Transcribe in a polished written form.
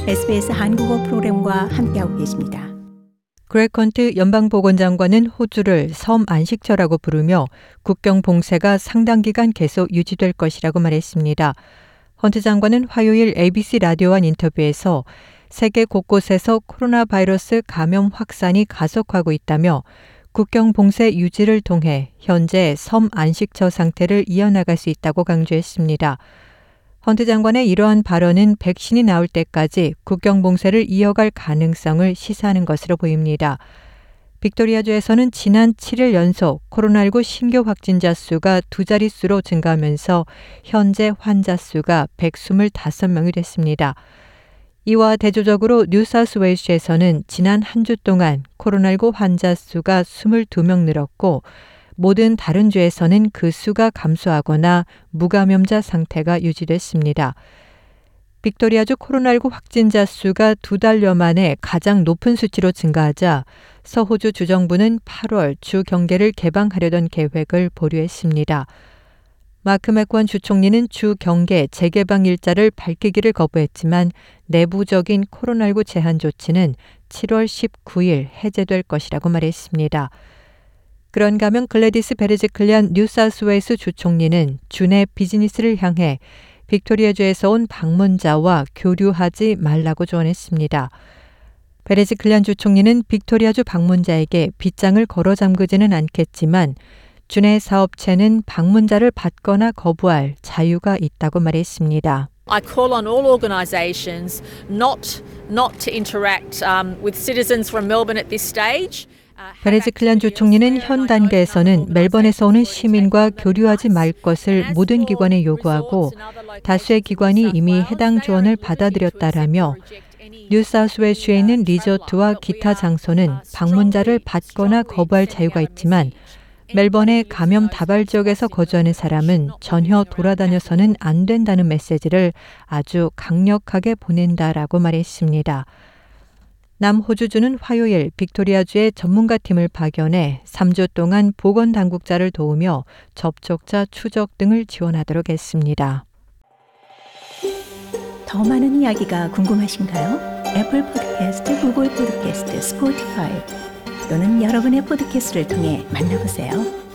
SBS 한국어 프로그램과 함께하고 계십니다. 그렉 헌트 연방보건장관은 호주를 섬 안식처라고 부르며 국경 봉쇄가 상당 기간 계속 유지될 것이라고 말했습니다. 헌트 장관은 화요일 ABC 라디오와 인터뷰에서 세계 곳곳에서 코로나 바이러스 감염 확산이 가속화하고 있다며 국경 봉쇄 유지를 통해 현재 섬 안식처 상태를 이어나갈 수 있다고 강조했습니다. 헌트 장관의 이러한 발언은 백신이 나올 때까지 국경 봉쇄를 이어갈 가능성을 시사하는 것으로 보입니다. 빅토리아주에서는 지난 7일 연속 코로나19 신규 확진자 수가 두 자릿수로 증가하면서 현재 환자 수가 125명이 됐습니다. 이와 대조적으로 뉴사우스웨일스에서는 지난 한 주 동안 코로나19 환자 수가 22명 늘었고 모든 다른 주에서는 그 수가 감소하거나 무감염자 상태가 유지됐습니다. 빅토리아주 코로나19 확진자 수가 두 달여 만에 가장 높은 수치로 증가하자 서호주 주정부는 8월 주 경계를 개방하려던 계획을 보류했습니다. 마크 맥권 주총리는 주 경계 재개방 일자를 밝히기를 거부했지만 내부적인 코로나19 제한 조치는 7월 19일 해제될 것이라고 말했습니다. 그런가 하면 글래디스 베르지클리안 뉴사우스웨일스 주총리는 주내 비즈니스를 향해 빅토리아주에서 온 방문자와 교류하지 말라고 조언했습니다. 베르지클리안 주총리는 빅토리아주 방문자에게 빗장을 걸어 잠그지는 않겠지만 주내 사업체는 방문자를 받거나 거부할 자유가 있다고 말했습니다. I call on all organisations not to interact with citizens from Melbourne at this stage. 베르지클리안 주총리는 현 단계에서는 멜번에서 오는 시민과 교류하지 말 것을 모든 기관에 요구하고 다수의 기관이 이미 해당 조언을 받아들였다라며 뉴사우스웨일스에 있는 리조트와 기타 장소는 방문자를 받거나 거부할 자유가 있지만 멜번의 감염 다발 지역에서 거주하는 사람은 전혀 돌아다녀서는 안 된다는 메시지를 아주 강력하게 보낸다라고 말했습니다. 남호주주는 화요일 빅토리아주의 전문가팀을 파견해 3주 동안 보건당국자를 도우며 접촉자 추적 등을 지원하도록 했습니다. 더 많은 이야기가 궁금하신가요? 애플 팟캐스트, 구글 팟캐스트, 스포티파이 또는 여러분의 팟캐스트를 통해 만나보세요.